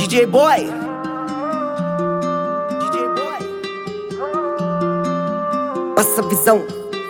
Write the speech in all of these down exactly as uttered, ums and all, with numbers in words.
J Boy, D J Boy, passa a visão.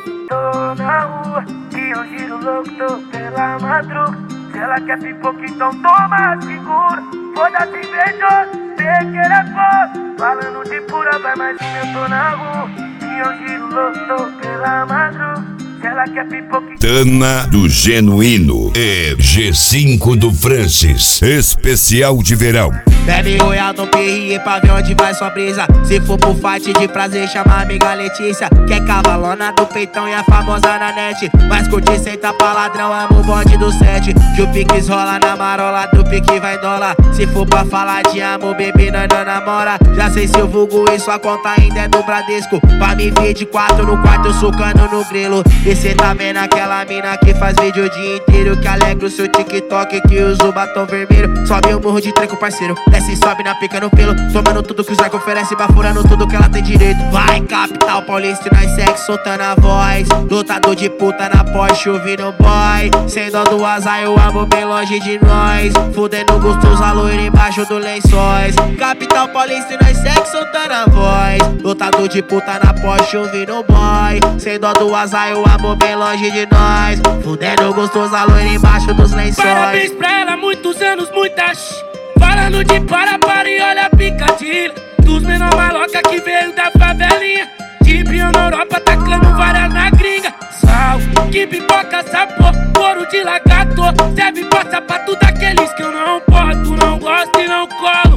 Tô na rua, e eu giro louco, tô pela madruga. Se ela quer pipoca, então toma, segura. Foda-se, invejoso, pequeno é foda. Falando de pura, vai mais um, eu tô na rua. E eu giro louco, tô pela madruga. Se ela quer pipoca, Tana do Genuíno e G cinco do Francis, especial de verão. Bebe royal no P R pra ver onde vai sua brisa. Se for pro fight de prazer, chama a amiga Letícia, que é cavalona do peitão e a famosa na net. Mas curte senta pra ladrão, amo o bonde do sete. Que o piques rola na marola, do pique vai dólar. Se for pra falar de amor, bebê, nós não namora. Já sei se o vulgo e sua conta ainda é do Bradesco. Pra me ver de quatro no quarto, eu socando no grilo. E cê tá vendo aquela mina que faz vídeo o dia inteiro, que alegra o seu TikTok, que usa o batom vermelho. Sobe o morro de treco, parceiro, desce e sobe na pica no pelo. Tomando tudo que os arcos oferece, bafurando tudo que ela tem direito. Vai, capital paulista, nós segue soltando a voz. Lutador de puta na Porsche, ouvindo boy. Sem dó do azar, eu amo bem longe de nós. Fudendo gostoso, a loira embaixo do lençóis. Capital paulista, nós segue soltando a voz. Lutador de puta na Porsche, ouvindo boy. Sem dó do azar, eu amo bem longe de nós. Fudendo gostoso, a loira embaixo dos lençóis. parabéns pra ela, muitos anos, muitas. Falando de para, para e olha a picadilha. Dos menor maloca que veio da favelinha. De brilho na Europa, tacando várias na gringa. Sal, que pipoca, sabor, couro de lagarto. Serve passa pra tudo aqueles que eu não posto, não gosto e não colo.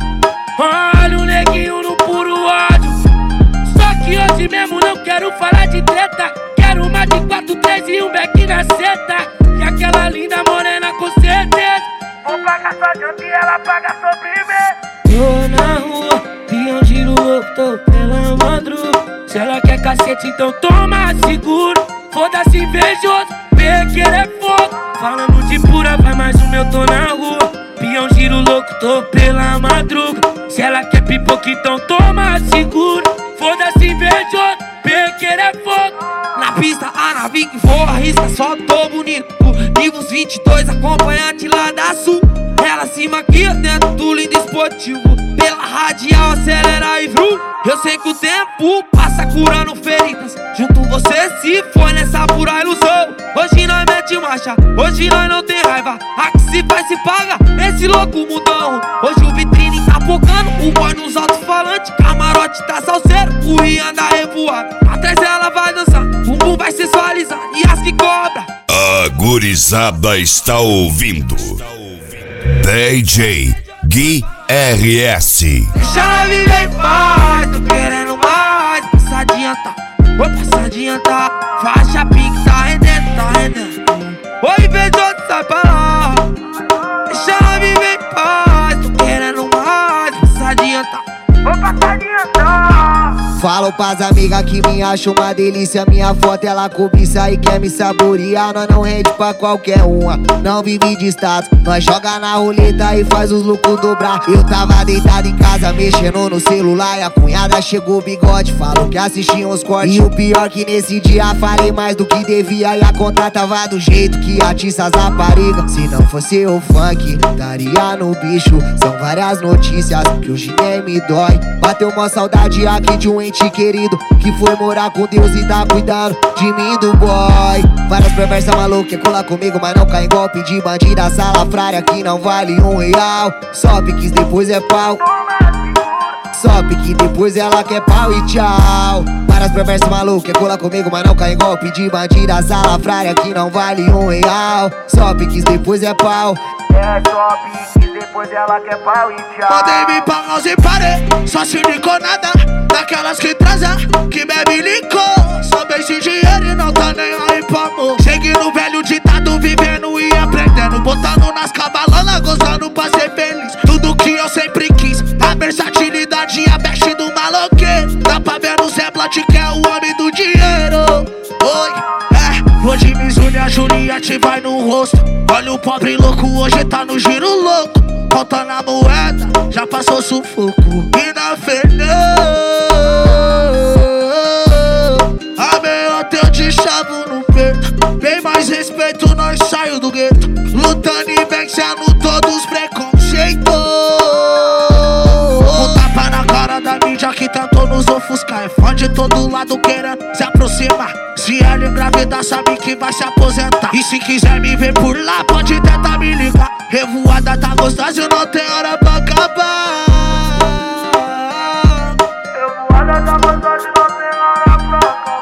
Olha o neguinho no puro ódio. Só que hoje mesmo não quero falar de treta. Quero uma de quatro, três e um beck na seta. E aquela linda morena com certeza. Vou pagar sua janta e ela paga sobremesa. Tô na rua, pião giro louco, tô pela madruga. Se ela quer cacete, então toma, seguro. Foda-se, invejoso, pequeno é fogo. Falando de pura, vai mais um, eu tô na rua. Pião giro louco, tô pela madruga. Se ela quer pipoca, então toma, seguro. Foda-se, invejoso, pequeno é fogo. Na pista, a nave que voa, arrisca, só tô bonito. Nivos vinte e dois, acompanhante lá da sul. Ela se maquia dentro do lindo esportivo. Pela radial, acelera e vrum. Eu sei que o tempo passa curando feridas. Junto você se foi nessa pura ilusão. Hoje nós mete marcha, hoje nós não tem raiva. A que se faz se paga, esse louco mudão. Hoje o vitrine tá focando, o boy nos alto-falantes. Camarote tá salseiro, o Rian da revoada. Atrás ela vai dançar, o bumbum vai sensualizar. E as que cobra, A gurizada está ouvindo D J Gui R S. deixa ela viver em paz, tô querendo mais. Passadinha tá, oi passadinha tá. Faixa pique tá rendendo, tá rendendo. Oi invejoso, sai pra lá. Deixa ela viver em paz, tô querendo mais. Passadinha tá, Vou passadinha tá. Falo pras amigas que me acham uma delícia. Minha foto ela cobiça e quer me saborear. Nós não rende pra qualquer uma, não vive de status. Nós joga na roleta e faz os lucros dobrar. Eu tava deitado em casa mexendo no celular e a cunhada chegou bigode, falou que assistia uns cortes. E o pior que nesse dia falei mais do que devia. E a conta tava do jeito que atiça as raparigas. Se não fosse o funk, estaria no bicho. São várias notícias que hoje nem me dói. Bateu uma saudade aqui de um ente querido que foi morar com Deus e tá cuidando de mim, do boy. Várias perversas malucas quer colar comigo, mas não cai em golpe de bandida salafrária que não vale um real. Só piques depois é pau, só pique depois ela quer pau e tchau. Várias perversas malucas quer colar comigo, mas não cai em golpe de bandida salafrária que não vale um real. Só piques depois é pau, É só pique, depois ela quer pau e tchau. mandei me pagar sem parer, só se liconada. Daquelas que transa, que bebe licor. Só vem sem dinheiro e não tá nem aí pra amor. Cheguei no velho ditado, vivendo e aprendendo. Botando nas cabalanas, gozando pra ser feliz. Tudo que eu sempre quis, a versatilidade e a veste do maloqueiro. Dá pra ver no semblante que é o homem do dinheiro. Oi, é, hoje Mizuno e a Juliette vai no rosto. Olha o pobre louco, hoje tá no giro louco. Contando a moeda, já passou sufoco. E na fernão a meia eu te chavo no peito. Bem mais respeito, nós saio do gueto. Lutando e vencendo todos os preconceitos. tentou nos ofuscar. É fã de todo lado querendo se aproximar. Se ela engravidar, sabe que vai se aposentar. E se quiser me ver por lá, pode tentar me ligar. Revoada tá gostosa e não tem hora pra acabar. Revoada tá gostosa e não tem hora pra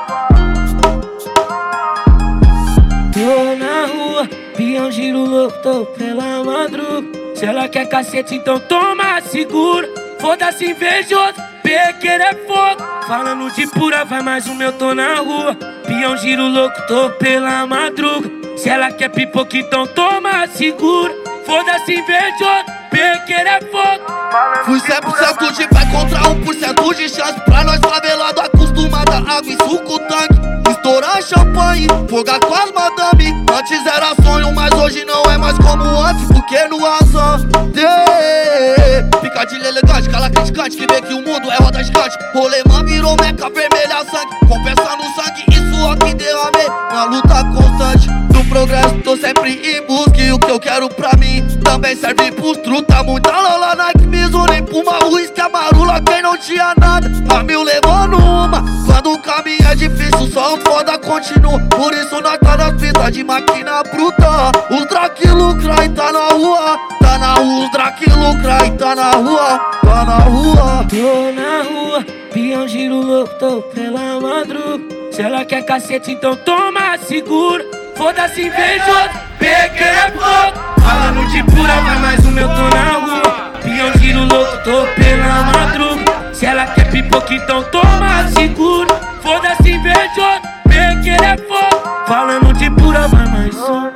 acabar. Tô na rua, pião giro louco, tô pela madruga. Se ela quer cacete, então toma, segura. Foda-se invejoso, pequeno é fogo. Falando de pura, vai mais um meu, tô na rua. Pião giro louco, tô pela madruga. Se ela quer pipoca, então toma, segura. Foda-se invejoso, pequeno é fogo. Fui cem por cento de pé contra um por cento de chance. Pra nós favelado acostumado a água e suco tanque. Estourar champanhe, fogar com as madame. Antes era sonho, mas hoje não é mais como antes. Porque no azar, picadilha elegante, cala criticante que vê que o mundo é roda gigante. Rolemã virou meca vermelha sangue, compensando sangue e suor que derramei na luta constante do progresso. Tô sempre em busca e o que eu quero pra mim também serve pros truta. Muita lola, Nike, Mizuno, Puma, uísque, amarula. Quem não tinha nada, a mil levando uma. Quando o caminho é difícil, só um foda continua. Por isso nós tá nas pistas de máquina bruta. Os Drake lucra e tá na rua. Tá na rua, os Drake lucra e tá na rua. Tá na rua. Tô na rua, pião giro louco, tô pela madruga. Se ela quer cacete, então toma, segura. Foda-se invejoso, pequeno é fogo. Falando de pura, vai mais um meu, tô na rua. Pião giro louco, tô pela madruga. Se ela quer pipoca, então toma, segura. Foda-se invejoso, pequeno é fogo. Falando de pura, vai mais um.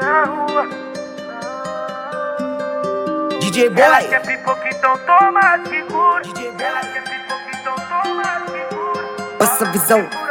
D J Boy. Ela quer pipoca, então toma, segura. D J Boy. Ela quer pipoca, então toma, segura. Essa visão.